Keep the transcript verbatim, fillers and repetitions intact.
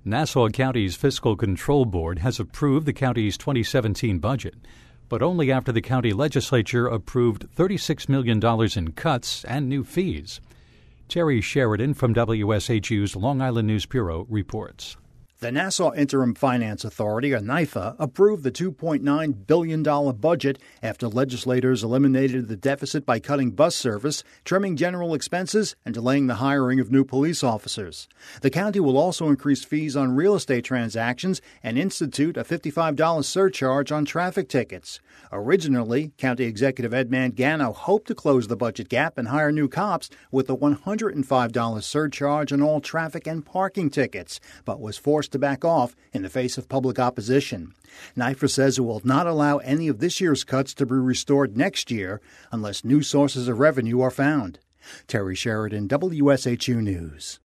Nassau County's Fiscal Control Board has approved the county's twenty seventeen budget, but only after the county legislature approved thirty-six million dollars in cuts and new fees. Terry Sheridan from W S H U's Long Island News Bureau reports. The Nassau Interim Finance Authority, or NIFA, approved the two point nine billion dollars budget after legislators eliminated the deficit by cutting bus service, trimming general expenses, and delaying the hiring of new police officers. The county will also increase fees on real estate transactions and institute a fifty-five dollars surcharge on traffic tickets. Originally, County Executive Ed Mangano hoped to close the budget gap and hire new cops with a one hundred five dollars surcharge on all traffic and parking tickets, but was forced to back off in the face of public opposition. NIFA says it will not allow any of this year's cuts to be restored next year unless new sources of revenue are found. Terry Sheridan, W S H U News.